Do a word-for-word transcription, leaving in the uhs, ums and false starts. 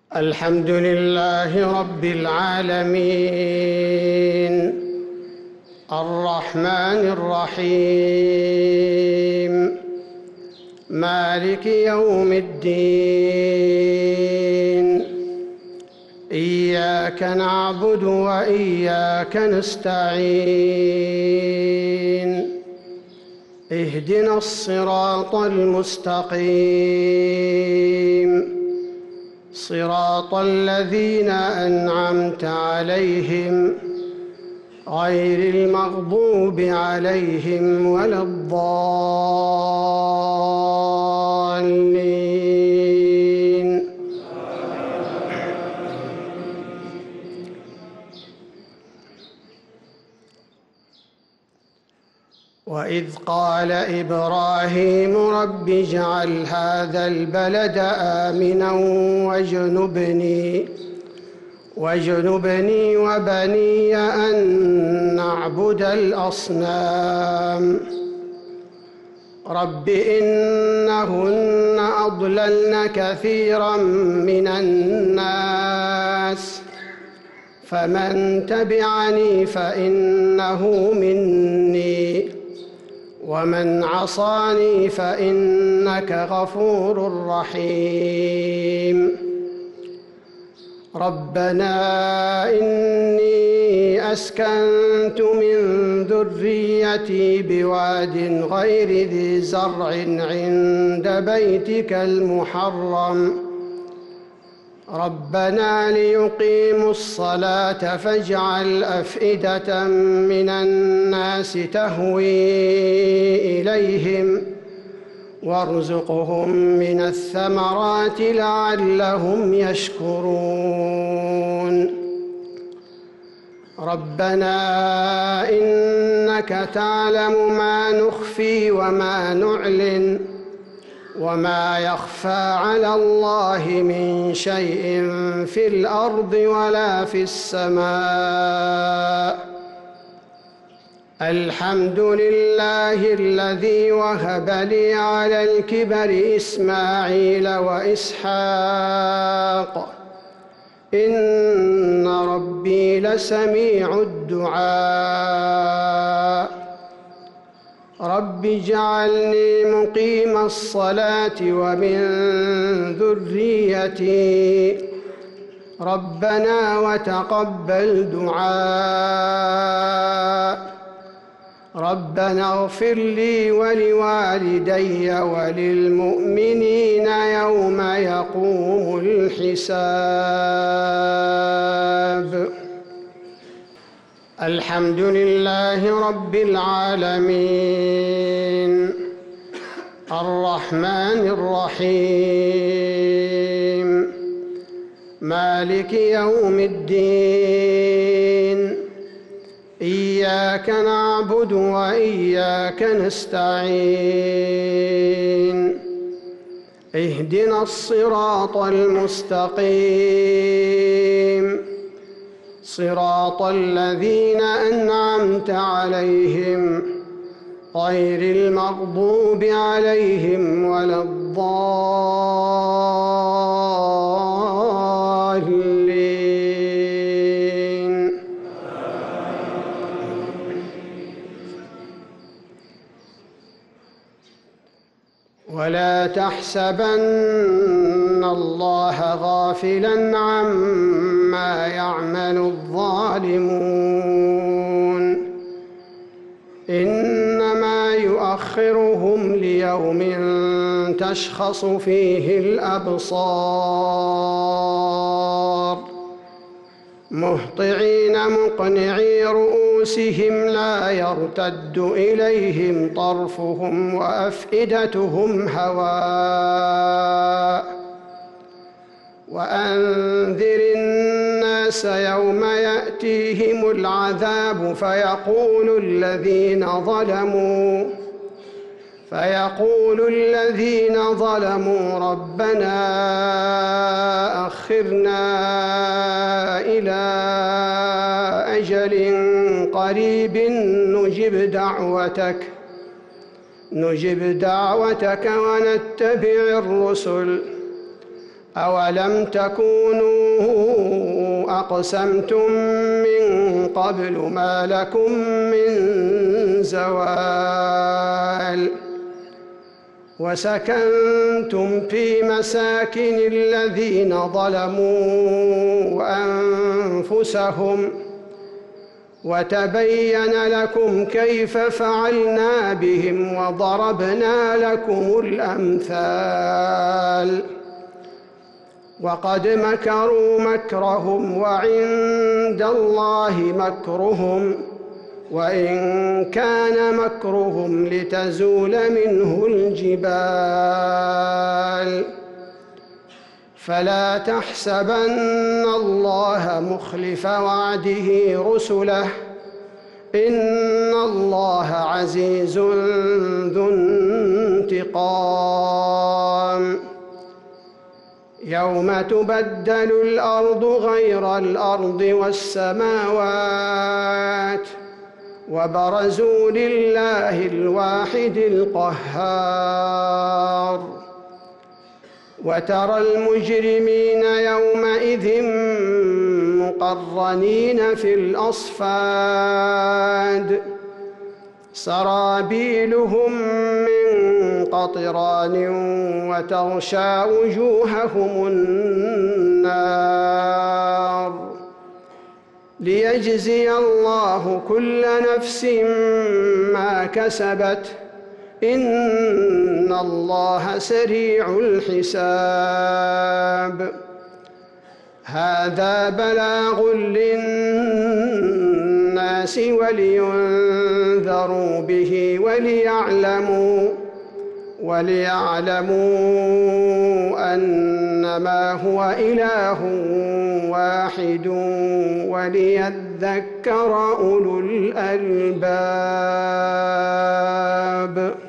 الحمد لله رب العالمين الرحمن الرحيم مالك يوم الدين إياك نعبد وإياك نستعين اهدنا الصراط المستقيم صراط الذين أنعمت عليهم غير المغضوب عليهم ولا الضالين. وإذ قال إبراهيم رب اجعل هذا البلد آمنا واجنبني واجنبني وبني أن نعبد الأصنام رب إنهن أضللن كثيرا من الناس فمن تبعني فإنه مني ومن عصاني فإنك غفور رحيم ربنا إني أسكنت من ذريتي بواد غير ذي زرع عند بيتك المحرم ربنا ليقيموا الصلاة فاجعل أفئدة من الناس تهوي إليهم وارزقهم من الثمرات لعلهم يشكرون ربنا إنك تعلم ما نخفي وما نعلن وما يخفى على الله من شيء في الأرض ولا في السماء الحمد لله الذي وهب لي على الكبر إسماعيل وإسحاق إن ربي لسميع الدعاء رب اجعلني مقيم الصلاة ومن ذريتي ربنا وتقبل دعاء ربنا اغفر لي ولوالدي وللمؤمنين يوم يقوم الحساب. الحمد لله رب العالمين الرحمن الرحيم مالك يوم الدين إياك نعبد وإياك نستعين اهدنا الصراط المستقيم صراط الذين أنعمت عليهم غير المغضوب عليهم ولا الضالين. ولا تحسبن الله غافلاً عما يعمل الظالمون إنما يؤخرهم ليوم تشخص فيه الأبصار مهطعين مقنعي رؤوسهم لا يرتد إليهم طرفهم وأفئدتهم هواء وأنذر الناس يوم يأتيهم العذاب فيقول الذين ظلموا فيقول الذين ظلموا ربنا أخرنا إلى أجل قريب نجب دعوتك نجب دعوتك ونتبع الرسل أولم تكونوا أقسمتم من قبل ما لكم من زوال وسكنتم في مساكن الذين ظلموا أنفسهم وتبين لكم كيف فعلنا بهم وضربنا لكم الأمثال وقد مكروا مكرهم وعند الله مكرهم وإن كان مكرهم لتزول منه الجبال فلا تحسبن الله مخلف وعده رسله إن الله عزيز ذو انتقام يوم تبدل الأرض غير الأرض والسماوات وبرزوا لله الواحد القهار وترى المجرمين يومئذ مقرنين في الأصفاد سرابيلهم من قطران وتغشى وجوههم النار ليجزي الله كل نفس ما كسبت إن الله سريع الحساب هذا بلاغ للناس ولينذروا به وليعلموا وليعلموا أنما هو إله واحد وليذكر أولو الألباب.